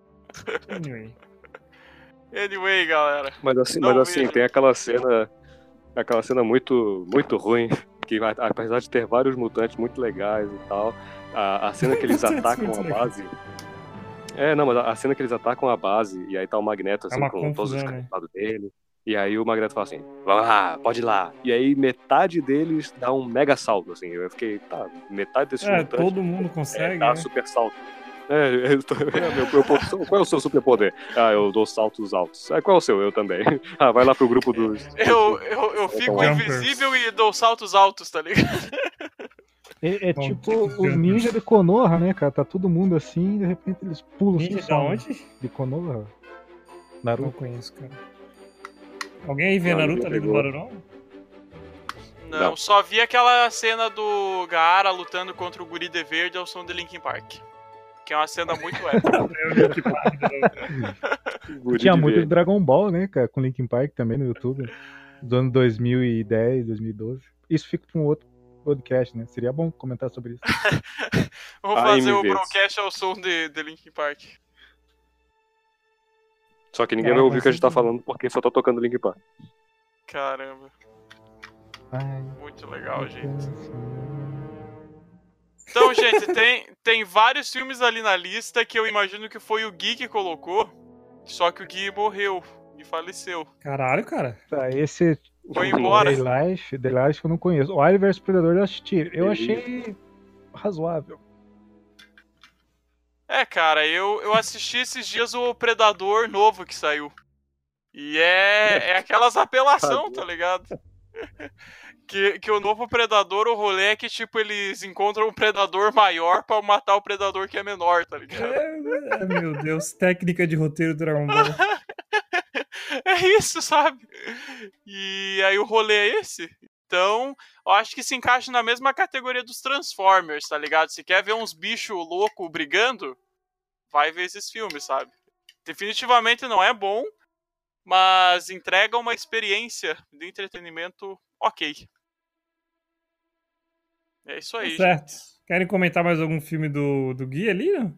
Anyway. Galera. Mas assim, Não vejo. tem aquela cena muito, muito ruim, que apesar de ter vários mutantes muito legais e tal, a cena que eles Mutantes atacam muito a legais. base... mas a cena que eles atacam a base, e aí tá o Magneto, assim, uma com todos os confusão, caras né? do lado dele, e aí o Magneto fala assim, vai lá, pode ir lá. E aí metade deles dá um mega salto, assim, eu fiquei, metade desses mutantes Todo mundo consegue, dá né? super salto. Qual é o seu superpoder? Eu dou saltos altos. Qual é o seu? Eu também. Vai lá pro grupo dos... Eu fico Jumpers. invisível e dou saltos altos, tá ligado? É Bom, tipo tipo os Jumpers. ninjas de Konoha, né, cara? Tá todo mundo assim e de repente eles pulam Ninja assim, da somem. onde? De Konoha. Não Naruto. conheço, cara. Alguém aí vê Não, Naruto ninguém ali do pegou. Barulhão? Não, só vi aquela cena do Gaara lutando contra o Guri de Verde ao som de Linkin Park. Que é uma cena muito épica. Tinha muito Dragon Ball, né, cara? Com Linkin Park também no YouTube. Dos anos 2010, 2012. Isso fica pra um outro podcast, né? Seria bom comentar sobre isso. Vamos fazer o AMVs. broadcast ao som de Linkin Park. Só que ninguém vai ouvir o que a gente tá falando, porque só tá tocando Linkin Park. Caramba, Ai, muito legal, gente. penso. Então, gente, tem vários filmes ali na lista que eu imagino que foi o Gui que colocou, só que o Gui morreu e faleceu. Caralho, cara. Tá, esse Foi embora. The Life eu não conheço. O Alien vs Predador eu assisti. Eu achei razoável. Cara, eu assisti esses dias o Predador novo que saiu. E é aquelas apelação, tá ligado? Que o novo Predador, o rolê é que, tipo, eles encontram um Predador maior pra matar o Predador que é menor, tá ligado? Meu Deus, técnica de roteiro do Dragon Ball. é isso, sabe? E aí o rolê é esse. Então, eu acho que se encaixa na mesma categoria dos Transformers, tá ligado? Se quer ver uns bichos loucos brigando, vai ver esses filmes, sabe? Definitivamente não é bom, mas entrega uma experiência de entretenimento ok. É isso aí, gente. Certo. Querem comentar mais algum filme do Gui ali? Não?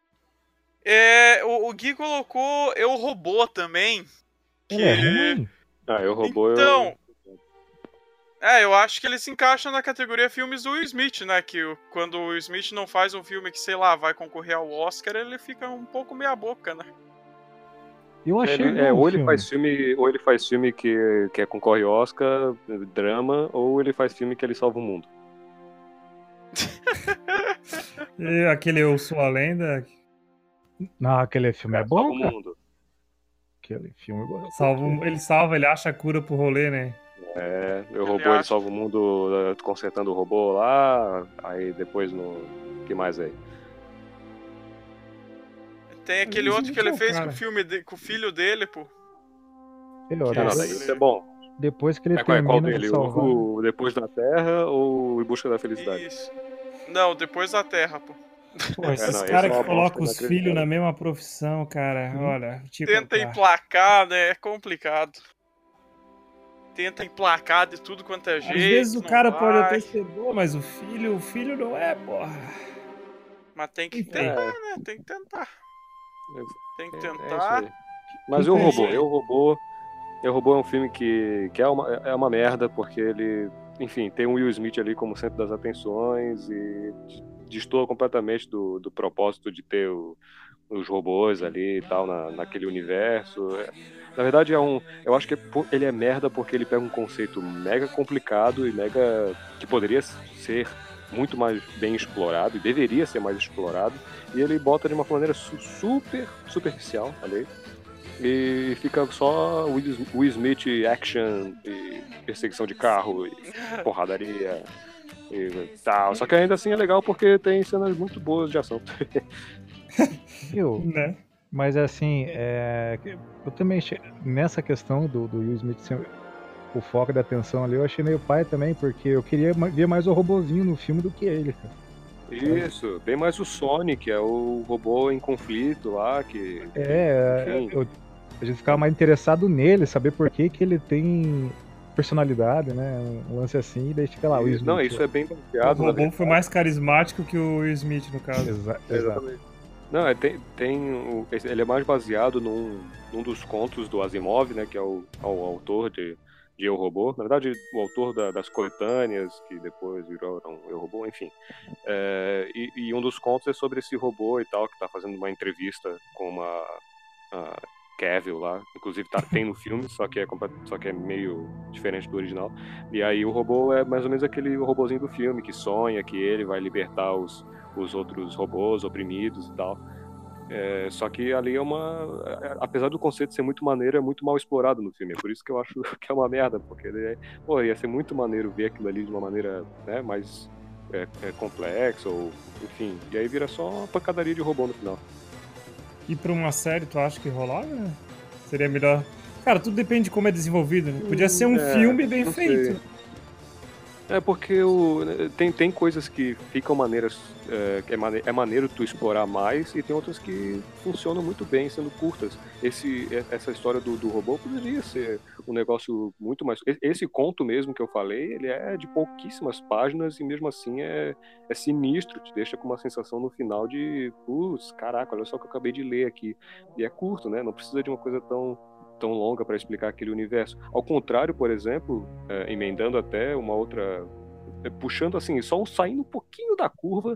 O Gui colocou Eu, Robô também. Ele é ruim? Eu robô. Então, eu acho que ele se encaixa na categoria filmes do Will Smith, né? Que quando o Will Smith não faz um filme que, sei lá, vai concorrer ao Oscar, ele fica um pouco meia boca, né? Eu achei bom ou o ele faz filme, ou ele faz filme que concorre ao Oscar, drama, ou ele faz filme que ele salva o mundo. E aquele Eu Sou a Lenda, Não, aquele filme é Salva bom, o cara. mundo. Aquele filme é bom. ele acha a cura pro rolê, né? O robô, ele salva o mundo consertando o robô lá, aí depois no... que mais aí? Tem aquele Will outro que Smith ele é o fez cara. com o filme com o filho dele, pô. Isso é bom. Depois que ele Qual termina dele? de salvar... O Depois da Terra ou Em Busca da Felicidade? Isso. Não, Depois da Terra, pô. Pô, esses não, esse caras é uma que colocam bosta os filhos na inacreditável. mesma profissão, cara, olha, tipo, Tenta emplacar, né? É complicado. Tenta emplacar de tudo quanto é jeito. Às vezes o não cara vai. pode até ser bom, mas o filho não é, porra. Mas tem que Enfim. tentar, né? Tem que tentar. Tem que É isso tentar. aí. Mas Que Eu, fez? Robô é um filme que é uma merda, porque ele, enfim, tem o Will Smith ali como centro das atenções e destoa completamente do propósito de ter os robôs ali e tal naquele universo. Na verdade, eu acho que ele é merda porque ele pega um conceito mega complicado e mega que poderia ser muito mais bem explorado e deveria ser mais explorado, e ele bota de uma maneira super superficial ali. E fica só Will Smith action e perseguição de carro e porradaria e tal. Só que ainda assim é legal porque tem cenas muito boas de ação. Né? Mas assim, eu também nessa questão do Will Smith ser o foco da atenção ali, eu achei meio pai também, porque eu queria ver mais o robozinho no filme do que ele, cara. Isso, bem mais o Sonic, é o robô em conflito lá, que... enfim. A gente ficava mais interessado nele, saber por que ele tem personalidade, né? Um lance assim, e daí fica lá o Will Smith. Não, isso é bem baseado. O robô foi mais carismático que o Will Smith, no caso. Exatamente. Não, ele é mais baseado num dos contos do Asimov, né, que é o autor de Eu, Robô. Na verdade, o autor das coletâneas, que depois viraram Eu, Robô, enfim. E um dos contos é sobre esse robô e tal, que tá fazendo uma entrevista com a Cavill lá, inclusive tem no filme, só que é meio diferente do original. E aí o robô é mais ou menos aquele robozinho do filme que sonha que ele vai libertar os outros robôs oprimidos e tal. Só que ali apesar do conceito ser muito maneiro, é muito mal explorado no filme. É por isso que eu acho que é uma merda, porque ia ser muito maneiro ver aquilo ali de uma maneira, né, mais complexa, ou enfim. E aí vira só uma pancadaria de robô no final. E pra uma série, tu acha que rolava? Seria melhor? Cara, tudo depende de como é desenvolvido, né? Podia ser um filme bem feito. Porque tem coisas que ficam maneiras, é maneiro tu explorar mais, e tem outras que funcionam muito bem sendo curtas. Essa história do robô poderia ser um negócio muito mais... Esse conto mesmo que eu falei, ele é de pouquíssimas páginas e mesmo assim é sinistro, te deixa com uma sensação no final de caraca, olha só o que eu acabei de ler aqui. E é curto, né? Não precisa de uma coisa tão longa para explicar aquele universo. Ao contrário, por exemplo, emendando até uma outra, puxando assim, só saindo um pouquinho da curva,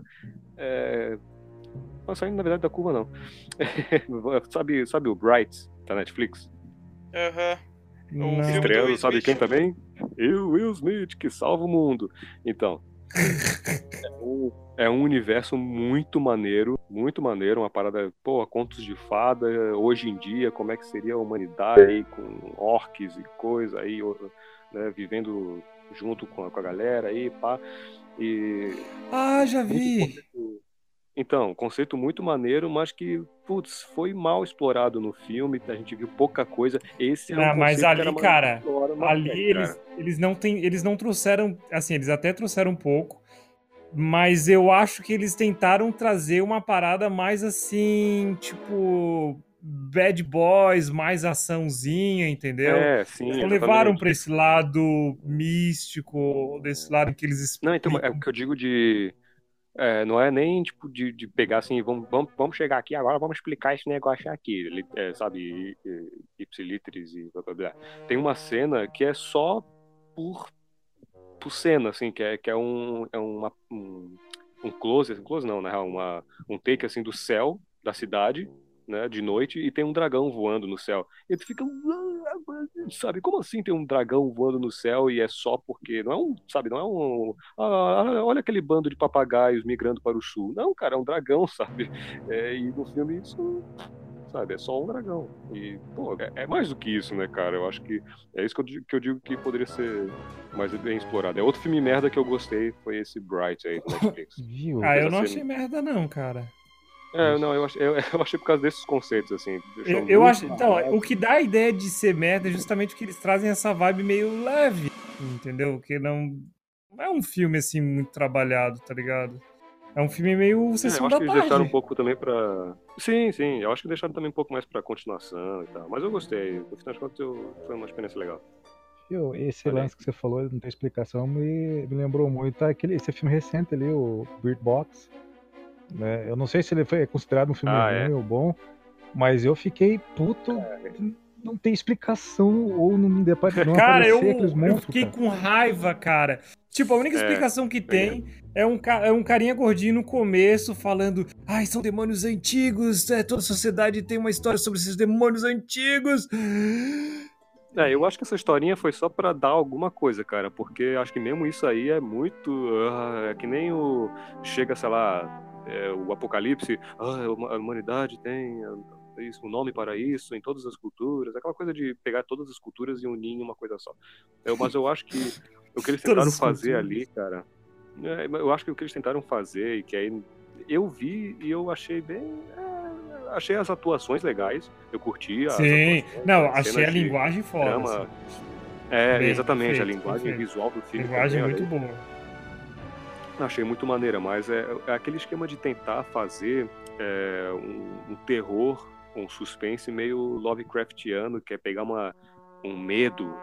não saindo na verdade da curva não. sabe o Bright da Netflix? Estreando, sabe quem também? Will Smith, que salva o mundo. Então, é um universo muito maneiro, uma parada, contos de fada, hoje em dia, como é que seria a humanidade aí, com orques e coisa aí, né, vivendo junto com a galera aí, pá. Já vi! Então, conceito muito maneiro, mas que, putz, foi mal explorado no filme, a gente viu pouca coisa. Esse é um Mas conceito que era ali, mais cara, explorado na ali série, cara. eles não trouxeram, assim, eles até trouxeram um pouco, mas eu acho que eles tentaram trazer uma parada mais assim, tipo, Bad Boys, mais açãozinha, entendeu? Sim, Eles não levaram pra exatamente. esse lado místico, desse lado que eles Não, então, é o explicam. que eu digo de... não é nem, tipo, de pegar assim, vamos chegar aqui agora, vamos explicar esse negócio aqui, sabe, ipsilíteres e blá, blá, blá. Tem uma cena que é só por, por cena, assim, que é um close não, na real, um take, assim, do céu da cidade, né, de noite, e tem um dragão voando no céu. E tu fica, sabe, como assim tem um dragão voando no céu e é só porque, não é um, sabe, não é um, olha aquele bando de papagaios migrando para o sul. Não, cara, é um dragão, sabe? E no filme isso, sabe, é só um dragão. E, pô, é mais do que isso, né, cara? Eu acho que é isso que eu digo que poderia ser mais bem explorado. É outro filme merda que eu gostei, foi esse Bright aí do Netflix. Viu? Ah, eu Apesar não de achei ser... merda não, cara. não, eu achei por causa desses conceitos, assim, deixou Eu acho, muito então, barato. o que dá a ideia de ser merda é justamente que eles trazem essa vibe meio leve, entendeu? Que não é um filme assim muito trabalhado, tá ligado? É um filme meio Eu sessão acho da que eles deixaram um tarde. pouco também pra. Sim, eu acho que deixaram também um pouco mais pra continuação e tal. Mas eu gostei. No final de contas, foi uma experiência legal. Viu? Esse Olha aí. lance que você falou, não tem explicação, me lembrou muito esse filme recente ali, o Bird Box. Né? Eu não sei se ele foi considerado um filme ruim ou bom, mas eu fiquei puto. Não tem explicação ou não Cara, aparecer aqueles eu monstros, fiquei cara. com raiva, cara. Tipo, a única explicação que tem é um carinha gordinho no começo falando: ai, são demônios antigos, toda sociedade tem uma história sobre esses demônios antigos. Eu acho que essa historinha foi só pra dar alguma coisa, cara. Porque acho que mesmo isso aí é muito. É que nem o. Chega, sei lá, o apocalipse. A humanidade tem um nome para isso em todas as culturas. Aquela coisa de pegar todas as culturas e unir em uma coisa só. Mas eu acho que o que eles Todas tentaram as fazer culturas. ali, cara. Eu acho que o que eles tentaram fazer, e que aí eu vi e eu achei bem. Achei as atuações legais, eu curti as Sim, atuações, não, as achei a cenas de linguagem foda, assim. drama. Bem, Exatamente, a perfeito, linguagem perfeito. visual do filme Linguagem também, olha muito aí. boa. Achei muito maneira, mas é aquele esquema de tentar fazer um terror, um suspense meio Lovecraftiano, que é pegar um medo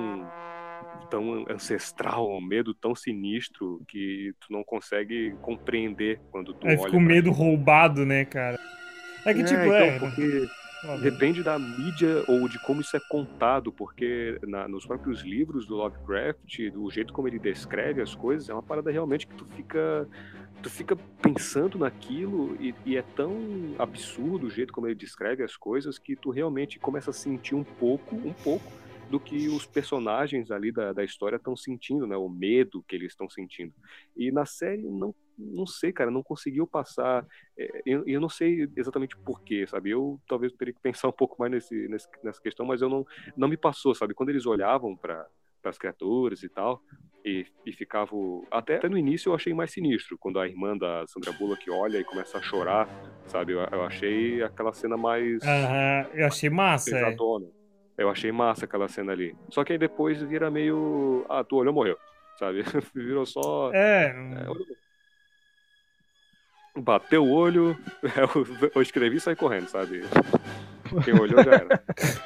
tão ancestral, um medo tão sinistro que tu não consegue compreender quando tu Aí fica olha o pra medo aquilo. roubado, né, cara? É que tipo, Então, porque foda. depende da mídia ou de como isso é contado, porque nos próprios livros do Lovecraft, do jeito como ele descreve as coisas, é uma parada realmente que tu fica pensando naquilo e é tão absurdo o jeito como ele descreve as coisas que tu realmente começa a sentir um pouco do que os personagens ali da história estão sentindo, né? O medo que eles estão sentindo. E na série, não sei, cara, não conseguiu passar. Eu não sei exatamente porquê, sabe? Eu talvez teria que pensar um pouco mais nessa questão, mas eu não me passou, sabe? Quando eles olhavam para as criaturas e tal, e ficavam. Até no início eu achei mais sinistro, quando a irmã da Sandra Bullock olha e começa a chorar, sabe? Eu achei aquela cena mais Eu achei massa, pesadona. Eu achei massa aquela cena ali. Só que aí depois vira meio. Ah, tu olhou, morreu. Sabe? Virou só. É, Bateu o olho, eu escrevi e saí correndo, sabe? Quem olhou já era.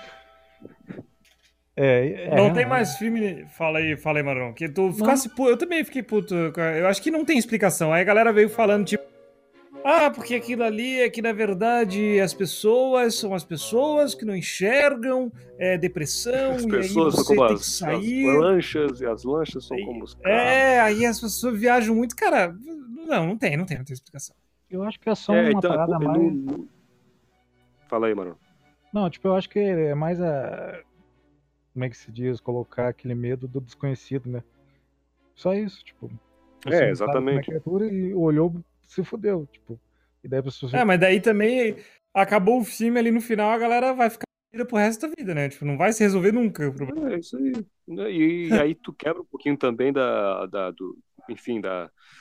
não tem mais filme. Fala aí, Marão. Que tu ficasse puto. Eu também fiquei puto. Eu acho que não tem explicação. Aí a galera veio falando, tipo. Ah, porque aquilo ali é que na verdade as pessoas são as pessoas que não enxergam, depressão, As e aí pessoas são você como tem que as sair. lanchas, e as lanchas são como os carros. Aí as pessoas viajam muito. Cara, não tem explicação. Eu acho que é só uma Então, parada mais. Fala aí, mano. Não, tipo, eu acho que é mais como é que se diz? Colocar aquele medo do desconhecido, né? Só isso, tipo. Você não sabe como é Exatamente. que é tudo e olhou, se fudeu, tipo. E daí a pessoa. Mas daí também acabou o filme ali no final, a galera vai ficar pro resto da vida, né? Tipo, não vai se resolver nunca o problema. É isso aí. E aí tu quebra um pouquinho também enfim,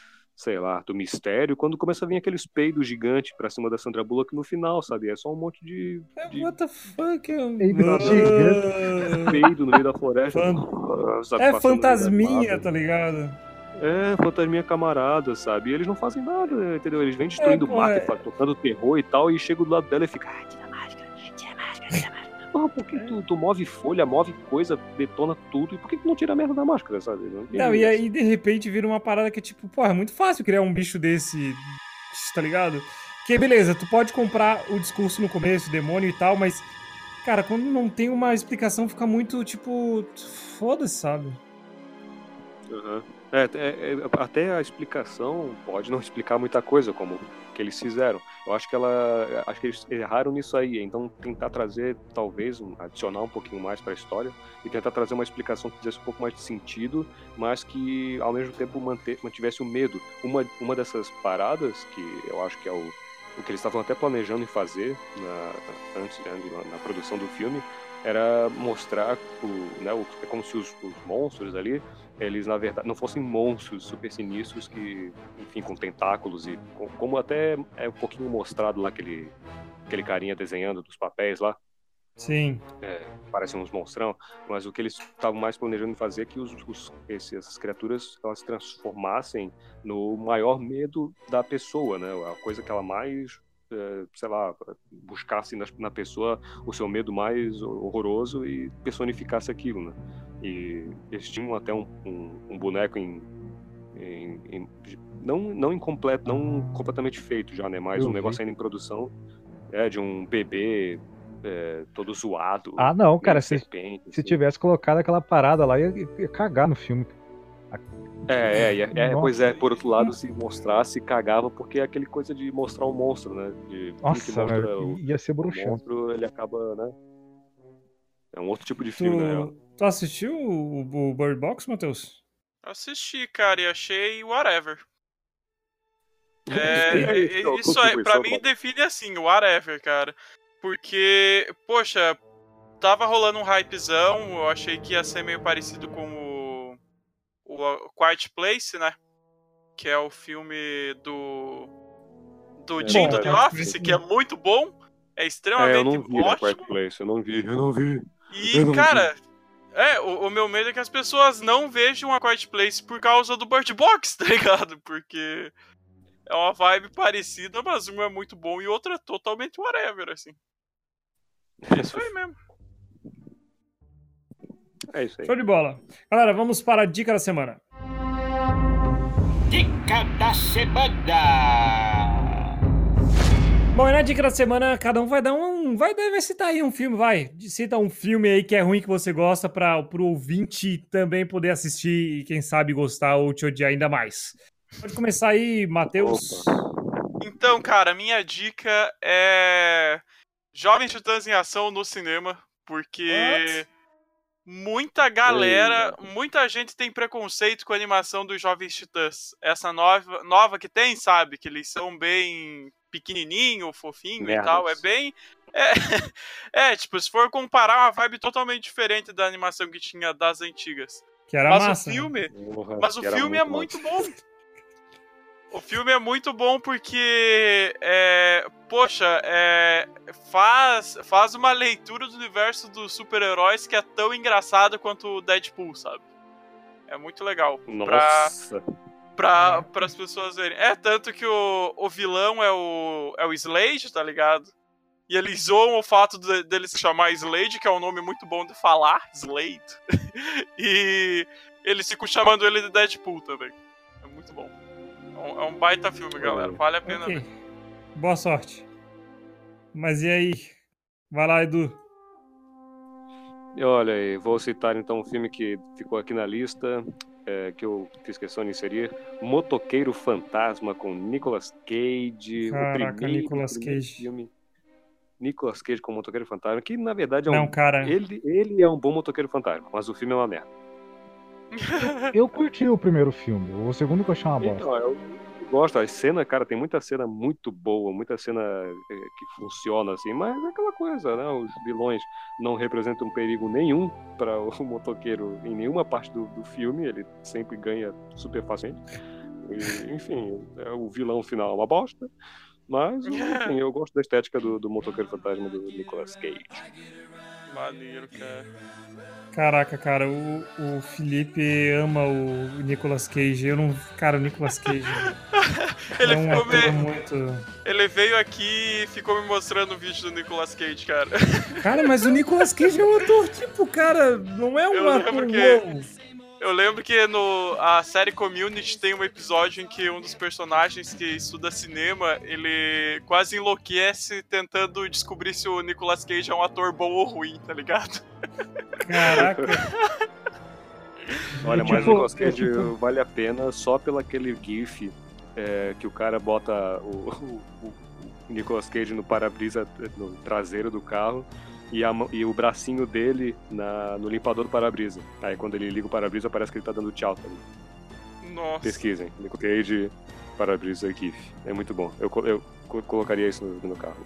sei lá, do mistério, quando começa a vir aqueles peidos gigantes pra cima da Sandra Bullock no final, sabe? É só um monte de What the fuck? Peido peido no meio da floresta. Sabe, É passando fantasminha, no tá ligado? É, fantasminha camarada, sabe? E eles não fazem nada, entendeu? Eles vêm destruindo o mato, tocando terror e tal, e chega do lado dela e fica, tira a máscara, tira a máscara. Não, por que tu move folha, move coisa, detona tudo, e por que tu não tira a merda da máscara, sabe? Não, e aí de repente vira uma parada que é tipo, porra, é muito fácil criar um bicho desse, tá ligado? Que beleza, tu pode comprar o discurso no começo, demônio e tal, mas, cara, quando não tem uma explicação, fica muito, tipo, foda-se, sabe? Uhum. Até a explicação pode não explicar muita coisa, como que eles fizeram. Eu acho que eles erraram nisso aí, então tentar trazer, talvez, adicionar um pouquinho mais para a história e tentar trazer uma explicação que fizesse um pouco mais de sentido, mas que ao mesmo tempo mantivesse o medo. Uma dessas paradas, que eu acho que é o que eles estavam até planejando em fazer antes, né, na produção do filme, era mostrar é como se os monstros ali, eles na verdade não fossem monstros super sinistros que, enfim, com tentáculos e como até é um pouquinho mostrado lá aquele carinha desenhando dos papéis lá. Sim. Parecem uns monstrão, mas o que eles estavam mais planejando fazer é que essas criaturas elas se transformassem no maior medo da pessoa, né? A coisa que ela mais sei lá, buscasse na pessoa o seu medo mais horroroso e personificasse aquilo, né? E eles tinham até um boneco não incompleto, não completamente feito já, né? Mas um negócio ainda em produção, de um bebê todo zoado. Ah, não, cara, serpente, se tivesse colocado aquela parada lá, ia cagar no filme. Pois é, por outro lado, se mostrasse, cagava, porque é aquele coisa de mostrar um monstro, né? Nossa, ia ser bruxante. O monstro, ele acaba, né? É um outro tipo de filme, né? Tu assistiu o Bird Box, Matheus? Assisti, cara, e achei whatever. Isso aí, pra mim, define assim, whatever, cara. Porque, poxa, tava rolando um hypezão, eu achei que ia ser meio parecido com o Quiet Place, né? Que é o filme do Jim do The Office, que é muito bom, é extremamente eu não vi ótimo. Quiet Place, eu não vi. E, cara, o meu medo é que as pessoas não vejam a Quiet Place por causa do Bird Box, tá ligado? Porque é uma vibe parecida, mas um é muito bom e o outro é totalmente whatever, assim. É isso aí mesmo. É isso aí. Show de bola. Galera, vamos para a dica da semana. Dica da semana! Bom, e na dica da semana, cada um vai dar vai citar aí um filme, cita um filme aí que é ruim que você gosta pro ouvinte também poder assistir e quem sabe gostar ou te odiar ainda mais. Pode começar aí, Matheus. Então, cara, minha dica é Jovens Titãs em Ação no cinema, porque muita galera, muita gente tem preconceito com a animação dos Jovens Titãs. Essa nova que tem, sabe? Que eles são bem pequenininho, fofinho e tal. É bem... tipo, se for comparar, uma vibe totalmente diferente da animação que tinha das antigas. Que era massa. Mas o filme é muito bom. O filme é muito bom porque, faz uma leitura do universo dos super-heróis que é tão engraçado quanto o Deadpool, sabe? É muito legal. Nossa! Para as pessoas verem. Tanto que o vilão é o Slade, tá ligado? E eles zoam o fato dele se chamar Slade, que é um nome muito bom de falar, Slade. E eles ficam chamando ele de Deadpool também. É muito bom. É um baita filme, galera. Vale a pena ver. Boa sorte. Mas e aí? Vai lá, Edu. Olha aí, vou citar então um filme que ficou aqui na lista, que eu fiz questão de inserir. Motoqueiro Fantasma, com Nicolas Cage. Caraca, o primeiro filme. Nicolas Cage com Motoqueiro Fantasma, que na verdade ele é um bom Motoqueiro Fantasma, mas o filme é uma merda. Eu curti o primeiro filme, o segundo que eu achei uma bosta. Então, eu gosto, a cena, cara, tem muita cena muito boa, muita cena que funciona assim, mas é aquela coisa, né? Os vilões não representam perigo nenhum para o motoqueiro em nenhuma parte do filme, ele sempre ganha super facilmente. enfim, o vilão final é uma bosta. Mas, enfim, eu gosto da estética do Motoqueiro Fantasma do Nicolas Cage. Maneiro, cara. Caraca, cara, o Felipe ama o Nicolas Cage. Eu não. Cara, o Nicolas Cage Ele é um ficou ator me... muito. Ele veio aqui e ficou me mostrando o vídeo do Nicolas Cage, cara. Cara, mas o Nicolas Cage é um ator, tipo, cara, não é um Eu ator lembro que- wow. Eu lembro que a série Community tem um episódio em que um dos personagens que estuda cinema, ele quase enlouquece tentando descobrir se o Nicolas Cage é um ator bom ou ruim, tá ligado? Caraca. Olha, Tipo, mas o Nicolas Cage tipo- vale a pena só pelo aquele gif que o cara bota o Nicolas Cage no para-brisa, no traseiro do carro, e o bracinho dele no limpador do para-brisa. Aí quando ele liga o para-brisa, parece que ele tá dando tchau também. Nossa. Pesquisem. Nicolas Cage, para-brisa GIF. É muito bom. Eu colocaria isso no meu carro.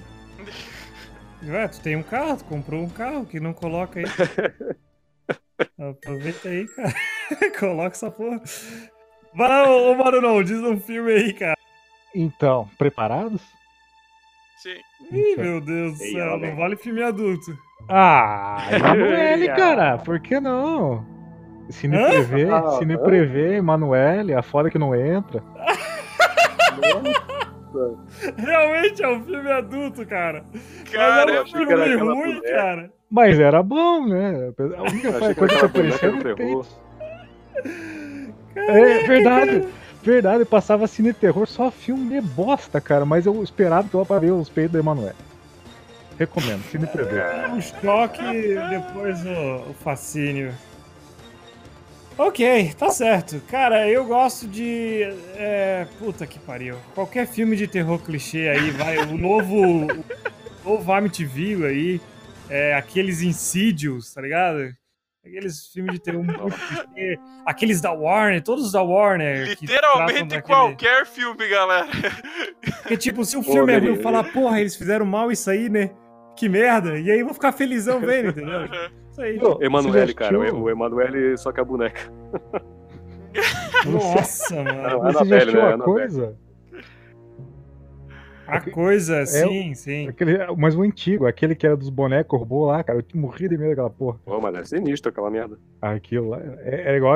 Ué, tu tem um carro, tu comprou um carro que não coloca aí. Aproveita aí, cara. Coloca essa porra. Vai lá, ô Marunon, diz um filme aí, cara. Então, preparados? Sim. Ih, meu Deus do Ei, céu, homem. não vale filme adulto. Ah, Emanuele, cara, por que não? Cine Hã? Prevê, Emanuele, a foda que não entra. Realmente é um filme adulto, cara. Cara, Mas é um eu achei que filme era aquela ruim, mulher. cara. Mas era bom, né? A única Achei que coisa que era aparecia aquela era boneca o do terror. peito. É verdade, verdade. Passava cine terror, só filme de bosta, cara. Mas eu esperava que eu ia pra ver os peitos da Emanuele. Recomendo, Cine Prevê. O choque, depois o fascínio. Ok, tá certo. Cara, eu gosto de. Puta que pariu. Qualquer filme de terror clichê aí, vai. O novo Amityville aí. Aqueles Insidious, tá ligado? Aqueles filmes de terror muito clichê. Aqueles da Warner, todos da Warner. que tratam literalmente daquele- qualquer filme, galera. Porque, tipo, se o filme é ruim, eu velho. falar, porra, eles fizeram mal isso aí, né? Que merda. E aí eu vou ficar felizão vendo, entendeu? Isso aí. Pô, Emanuele, você já cara. assistiu? O Emanuele só que a boneca. Nossa, mano. Você já Annabelle, assistiu né? a Annabelle. coisa? A coisa, sim, sim. Mas o antigo, aquele que era dos bonecos robô lá, cara. Eu morri de medo daquela porra. Pô, mas é sinistro aquela merda. Aquilo lá. É igual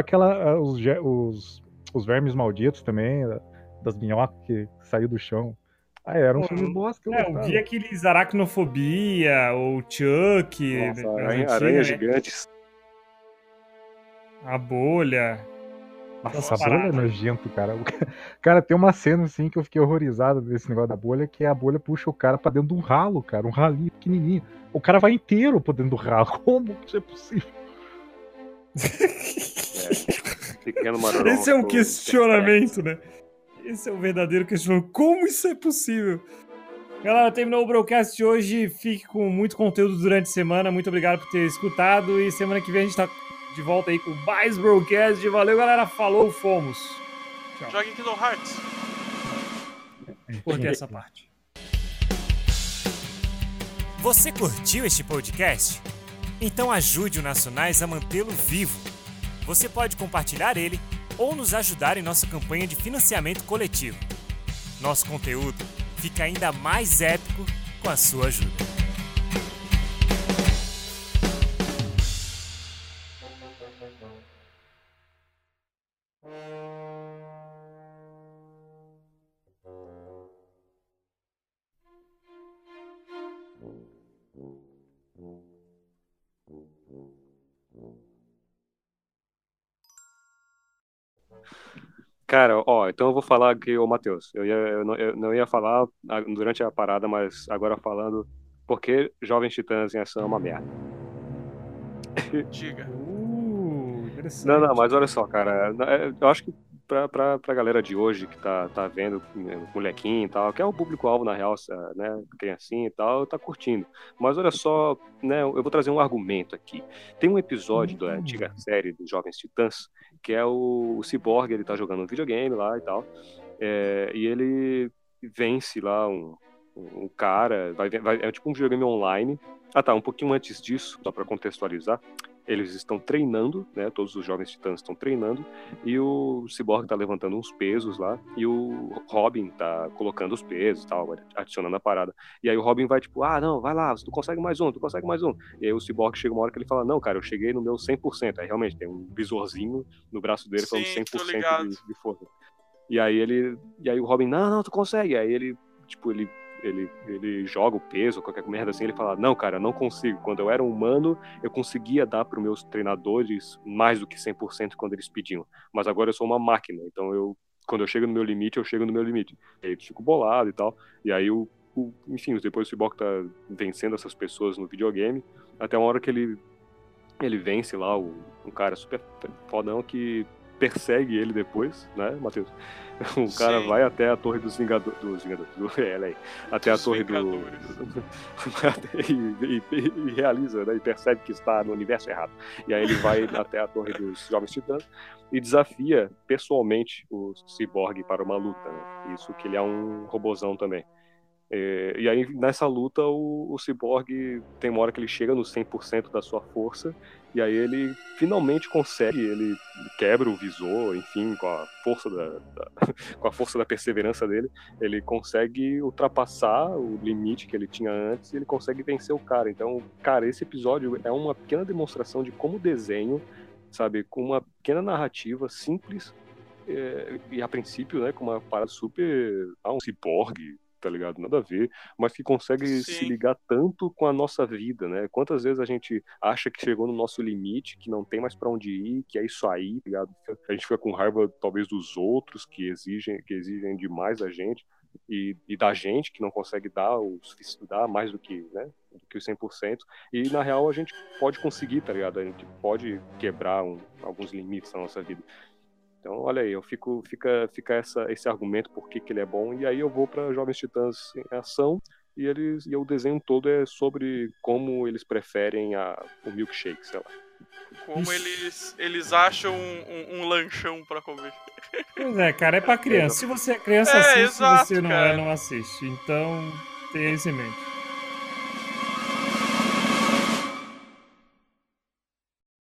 os vermes malditos também, das minhocas que saiu do chão. Era um Pô, filme bosta que eu eu gostava. vi aqueles Aracnofobia, ou Chuck, Nossa, das aranhas antigas, né? gigantes. A bolha. Nossa, Nossa, a bolha é parada. nojento, cara. Cara, tem uma cena assim que eu fiquei horrorizado desse negócio da bolha, que a bolha puxa o cara pra dentro de um ralo, cara. Um ralinho pequenininho. O cara vai inteiro pra dentro do ralo. Como que isso é possível? Pequeno Marorão. Esse é um questionamento, né? Esse é o verdadeiro questionamento. Como isso é possível? Galera, terminou o broadcast de hoje. Fique com muito conteúdo durante a semana. Muito obrigado por ter escutado. E semana que vem a gente tá de volta aí com mais broadcast. Valeu, galera. Falou, fomos. Jogue Kingdom Hearts. Cortei essa parte. Você curtiu este podcast? Então ajude o Nacionais a mantê-lo vivo. Você pode compartilhar ele ou nos ajudar em nossa campanha de financiamento coletivo. Nosso conteúdo fica ainda mais épico com a sua ajuda. Cara, ó, então eu vou falar aqui, ô Matheus. Eu não ia falar durante a parada, mas agora falando, porque Jovens Titãs em Ação é uma merda. Diga. Interessante. Não, mas olha só, cara. Eu acho que pra galera de hoje que tá vendo molequinho e tal, que é o público-alvo, na real, né? Criancinha e tal, tá curtindo. Mas olha só, né? Eu vou trazer um argumento aqui. Tem um episódio da antiga série dos Jovens Titãs, que é o Cyborg, ele tá jogando um videogame lá e tal, e ele vence lá um cara, é tipo um videogame online. Ah tá, um pouquinho antes disso, só pra contextualizar, eles estão treinando, né? Todos os jovens titãs estão treinando, e o Cyborg tá levantando uns pesos lá, e o Robin tá colocando os pesos e tal, adicionando a parada. E aí o Robin vai tipo, não, vai lá, tu consegue mais um. E aí o Cyborg chega uma hora que ele fala, não, cara, eu cheguei no meu 100%. Aí realmente tem um visorzinho no braço dele falando Sim, tô 100% ligado. de força. E aí o Robin, não, tu consegue. Aí ele, tipo, ele joga o peso, qualquer merda assim, ele fala, não, cara, não consigo. Quando eu era um humano, eu conseguia dar para os meus treinadores mais do que 100% quando eles pediam. Mas agora eu sou uma máquina, então quando eu chego no meu limite, eu chego no meu limite. E aí eu fico bolado e tal. E aí enfim, depois o Cyborg tá vencendo essas pessoas no videogame, até uma hora que ele vence lá um cara super fodão que persegue ele depois, né, Matheus? O cara Sim. vai até a torre dos Vingadores, até a torre e realiza, né, e percebe que está no universo errado. E aí ele vai até a torre dos Jovens Titãs e desafia pessoalmente o Cyborg para uma luta, né? Isso que ele é um robozão também. E aí, nessa luta, o Cyborg tem uma hora que ele chega no 100% da sua força, e aí ele finalmente consegue, ele quebra o visor, enfim, com a força da perseverança dele, ele consegue ultrapassar o limite que ele tinha antes, e ele consegue vencer o cara. Então, cara, esse episódio é uma pequena demonstração de como o desenho, sabe, com uma pequena narrativa simples, e a princípio, né, com uma parada super... um ciborgue, tá ligado? Nada a ver, mas que consegue se ligar tanto com a nossa vida, né? Quantas vezes a gente acha que chegou no nosso limite, que não tem mais pra onde ir, que é isso aí, tá ligado? A gente fica com raiva, talvez, dos outros, que exigem demais da gente, e da gente, que não consegue dar mais do que, né? Do que os 100%, e na real a gente pode conseguir, tá ligado? A gente pode quebrar alguns limites na nossa vida. Então, olha aí, fica esse argumento por que ele é bom, e aí eu vou para Jovens Titãs em Ação, e o desenho todo é sobre como eles preferem o milkshake, sei lá. Como eles acham um lanchão pra comer. Pois é, cara, é pra criança. Se você é criança, assiste. Exato, Se você não cara. não assiste. Então, tenha isso em mente.